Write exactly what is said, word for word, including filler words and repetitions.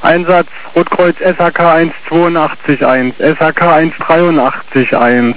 Einsatz Rotkreuz S H K eins zwei acht eins, S H K eins drei acht eins.